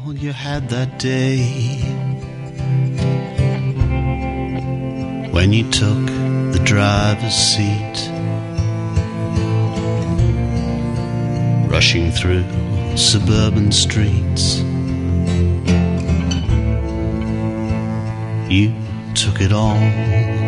you had that day when you took the driver's seat, rushing through suburban streets. You took it all.